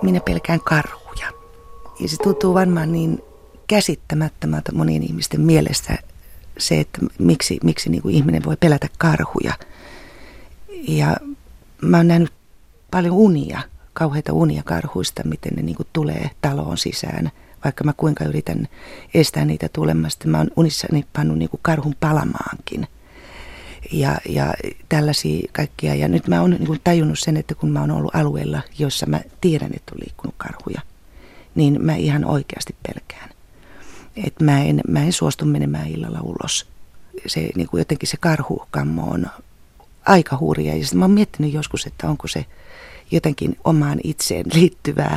minä pelkään karhuja. Ja se tuntuu varmaan niin käsittämättömältä monien ihmisten mielestä se, että miksi niin kuin ihminen voi pelätä karhuja. Ja mä oon nähnyt paljon unia, kauheita unia karhuista, miten ne niin kuin tulee taloon sisään. Vaikka mä kuinka yritän estää niitä tulemasta. Mä oon unissani pannut niin kuin karhun palamaankin. Ja tällaisia kaikkia. Ja nyt mä oon niin kuin tajunnut sen, että kun mä oon ollut alueella, jossa mä tiedän, että on liikkunut karhuja, niin mä ihan oikeasti pelkään. Että mä en suostu menemään illalla ulos. Se, niin kuin jotenkin se karhukammo on aika hurja. Ja sitten mä oon miettinyt joskus, että onko se jotenkin omaan itseen liittyvää,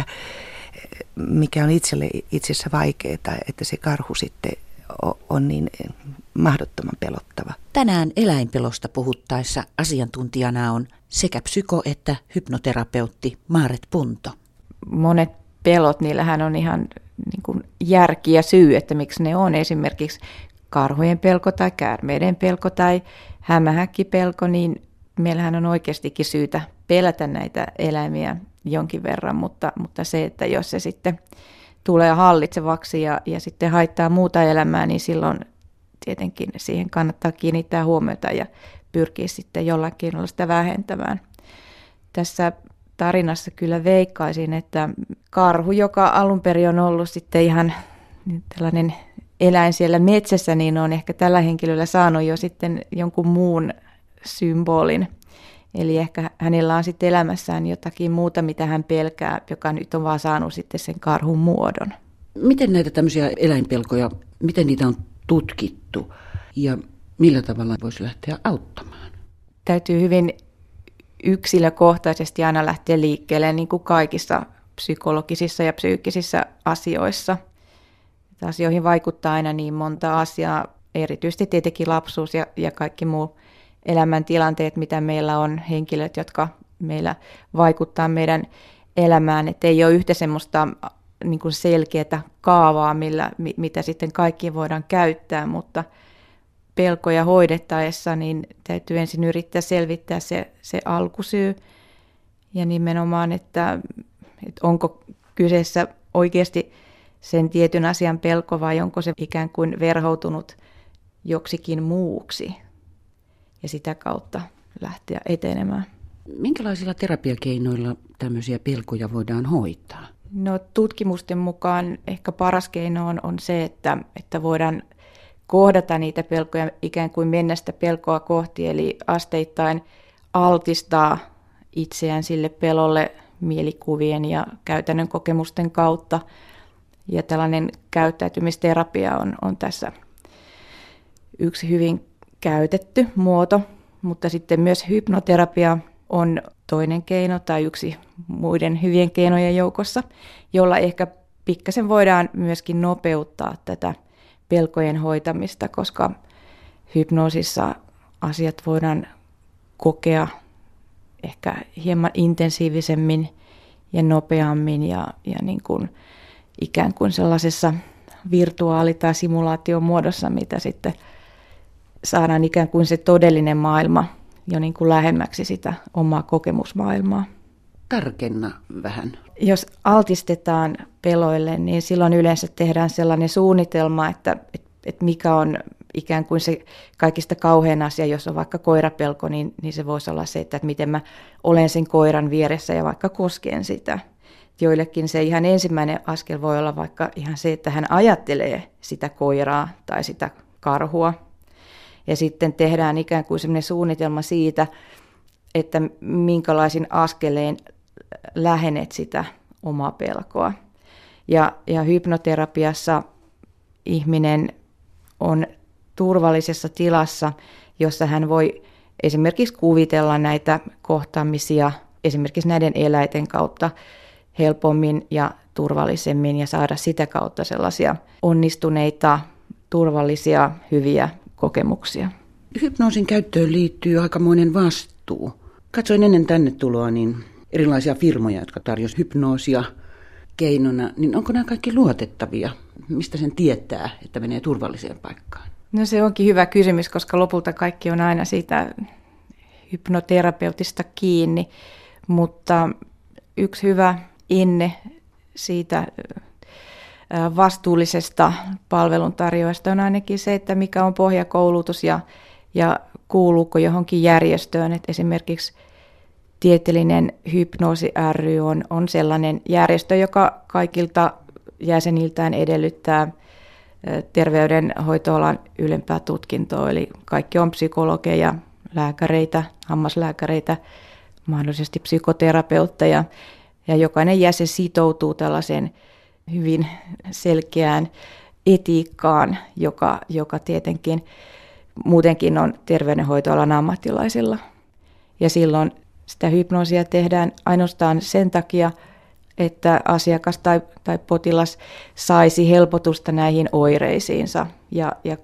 mikä on itsessä vaikeaa, että se karhu sitten on niin mahdottoman pelottava. Tänään eläinpelosta puhuttaessa asiantuntijana on sekä psyko- että hypnoterapeutti Maaret Punto. Monet pelot, niillähän on ihan niin kuin järki ja syy, että miksi ne on. Esimerkiksi karhujen pelko tai käärmeiden pelko tai hämähäkkipelko, niin meillähän on oikeastikin syytä pelätä näitä eläimiä jonkin verran, mutta se, että jos se sitten tulee hallitsevaksi ja sitten haittaa muuta elämää, niin silloin tietenkin siihen kannattaa kiinnittää huomiota ja pyrkiä sitten jollakin keinolla sitä vähentämään. Tässä tarinassa kyllä veikkaisin, että karhu, joka alun perin on ollut sitten ihan tällainen eläin siellä metsässä, niin on ehkä tällä henkilöllä saanut jo sitten jonkun muun symbolin. Eli ehkä hänellä on sitten elämässään jotakin muuta, mitä hän pelkää, joka nyt on vaan saanut sitten sen karhun muodon. Miten näitä tämmöisiä eläinpelkoja, miten niitä on tutkittu ja millä tavalla voisi lähteä auttamaan? Täytyy hyvin yksilökohtaisesti aina lähteä liikkeelle niin kuin kaikissa psykologisissa ja psyykkisissä asioissa. Asioihin vaikuttaa aina niin monta asiaa, erityisesti tietenkin lapsuus ja kaikki muu elämäntilanteet, mitä meillä on, henkilöt, jotka meillä vaikuttaa meidän elämään, että ei ole yhtä semmoista niin kuin selkeää kaavaa, mitä sitten kaikki voidaan käyttää, mutta pelkoja hoidettaessa niin täytyy ensin yrittää selvittää se alkusyy ja nimenomaan, että onko kyseessä oikeasti sen tietyn asian pelko vai onko se ikään kuin verhoutunut joksikin muuksi ja sitä kautta lähteä etenemään. Minkälaisilla terapiakeinoilla tämmöisiä pelkoja voidaan hoitaa? No, tutkimusten mukaan ehkä paras keino on se, että voidaan kohdata niitä pelkoja, ikään kuin mennä sitä pelkoa kohti, eli asteittain altistaa itseään sille pelolle mielikuvien ja käytännön kokemusten kautta. Ja tällainen käyttäytymisterapia on tässä yksi hyvin käytetty muoto, mutta sitten myös hypnoterapia on toinen keino tai yksi muiden hyvien keinojen joukossa, jolla ehkä pikkasen voidaan myöskin nopeuttaa tätä pelkojen hoitamista, koska hypnoosissa asiat voidaan kokea ehkä hieman intensiivisemmin ja nopeammin ja niin kuin ikään kuin sellaisessa virtuaali- tai simulaatiomuodossa, mitä sitten saadaan ikään kuin se todellinen maailma jo niin kuin lähemmäksi sitä omaa kokemusmaailmaa. Tarkenna vähän. Jos altistetaan peloille, niin silloin yleensä tehdään sellainen suunnitelma, että mikä on ikään kuin se kaikista kauhein asia, jos on vaikka koirapelko, niin se voisi olla se, että miten mä olen sen koiran vieressä ja vaikka kosken sitä. Joillekin se ihan ensimmäinen askel voi olla vaikka ihan se, että hän ajattelee sitä koiraa tai sitä karhua. Ja sitten tehdään ikään kuin sellainen suunnitelma siitä, että minkälaisin askeleen lähenet sitä omaa pelkoa. Ja hypnoterapiassa ihminen on turvallisessa tilassa, jossa hän voi esimerkiksi kuvitella näitä kohtaamisia esimerkiksi näiden eläinten kautta helpommin ja turvallisemmin ja saada sitä kautta sellaisia onnistuneita, turvallisia, hyviä kokemuksia. Hypnoosin käyttöön liittyy aikamoinen vastuu. Katsoin ennen tänne tuloa niin erilaisia firmoja, jotka tarjosivat hypnoosia keinona, niin onko nämä kaikki luotettavia? Mistä sen tietää, että menee turvalliseen paikkaan? No, se onkin hyvä kysymys, koska lopulta kaikki on aina siitä hypnoterapeutista kiinni, mutta yksi hyvä enne siitä vastuullisesta palveluntarjoajasta on ainakin se, että mikä on pohjakoulutus ja kuuluuko johonkin järjestöön. Et esimerkiksi Tieteellinen hypnoosi ry on sellainen järjestö, joka kaikilta jäseniltään edellyttää terveydenhoitoalan ylempää tutkintoa. Eli kaikki on psykologeja, lääkäreitä, hammaslääkäreitä, mahdollisesti psykoterapeutteja. Ja jokainen jäsen sitoutuu tällaiseen hyvin selkeään etiikkaan, joka tietenkin muutenkin on terveydenhoitoalan ammattilaisilla. Ja silloin sitä hypnoosia tehdään ainoastaan sen takia, että asiakas tai potilas saisi helpotusta näihin oireisiinsa. Ja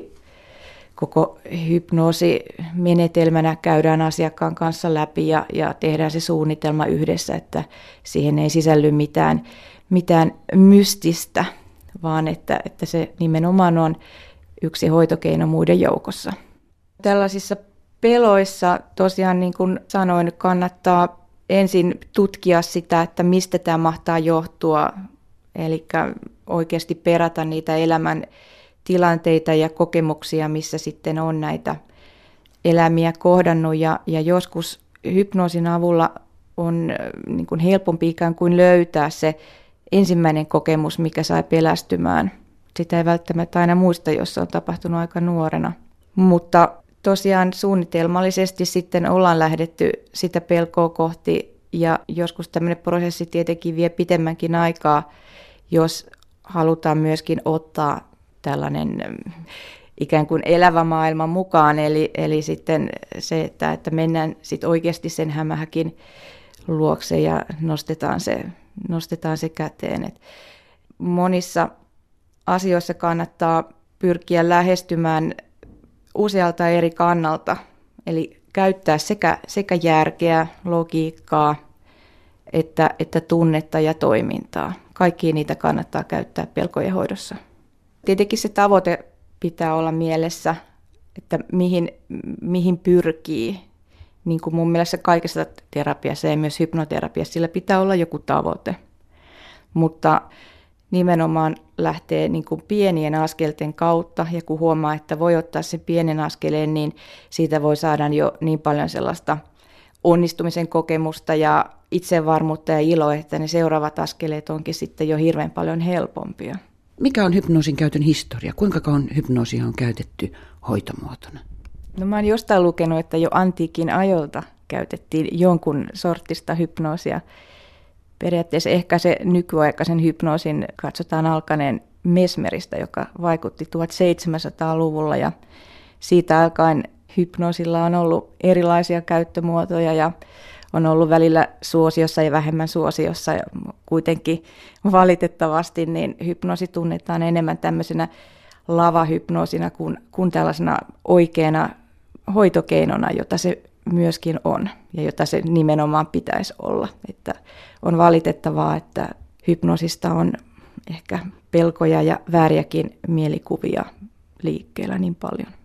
koko hypnoosimenetelmänä käydään asiakkaan kanssa läpi ja tehdään se suunnitelma yhdessä, että siihen ei sisälly mitään mystistä, vaan että se nimenomaan on yksi hoitokeino muiden joukossa. Tällaisissa peloissa tosiaan, niin kuin sanoin, kannattaa ensin tutkia sitä, että mistä tämä mahtaa johtua, eli oikeasti perata niitä elämän tilanteita ja kokemuksia, missä sitten on näitä elämiä kohdannut, ja joskus hypnoosin avulla on niin kuin helpompi ikään kuin löytää se ensimmäinen kokemus, mikä sai pelästymään. Sitä ei välttämättä aina muista, jos se on tapahtunut aika nuorena. Mutta tosiaan suunnitelmallisesti sitten ollaan lähdetty sitä pelkoa kohti, ja joskus tämmöinen prosessi tietenkin vie pitemmänkin aikaa, jos halutaan myöskin ottaa tällainen ikään kuin elävä maailma mukaan, eli sitten se, että mennään sitten oikeasti sen hämähäkin luokse ja nostetaan se käteen. Et monissa asioissa kannattaa pyrkiä lähestymään usealta eri kannalta, eli käyttää sekä järkeä, logiikkaa, että tunnetta ja toimintaa. Kaikkia niitä kannattaa käyttää pelkojen hoidossa. Tietenkin se tavoite pitää olla mielessä, että mihin pyrkii. Niin kuin mun mielestä kaikessa terapiassa ja myös hypnoterapiassa sillä pitää olla joku tavoite. Mutta nimenomaan lähtee niin kuin pienien askelten kautta, ja kun huomaa, että voi ottaa sen pienen askeleen, niin siitä voi saada jo niin paljon sellaista onnistumisen kokemusta ja itsevarmuutta ja iloa, että ne seuraavat askeleet onkin sitten jo hirveän paljon helpompia. Mikä on hypnoosin käytön historia? Kuinka kauan hypnoosia on käytetty hoitomuotona? No mä oon jostain lukenut, että jo antiikin ajolta käytettiin jonkun sortista hypnoosia. Periaatteessa ehkä se nykyaikaisen hypnoosin katsotaan alkaneen Mesmeristä, joka vaikutti 1700-luvulla, ja siitä alkaen hypnoosilla on ollut erilaisia käyttömuotoja ja on ollut välillä suosiossa ja vähemmän suosiossa, ja kuitenkin valitettavasti niin hypnoosi tunnetaan enemmän tämmöisenä lavahypnoosina kuin tällaisena oikeana hoitokeinona, jota se myöskin on ja jota se nimenomaan pitäisi olla. Että on valitettavaa, että hypnoosista on ehkä pelkoja ja vääriäkin mielikuvia liikkeellä niin paljon.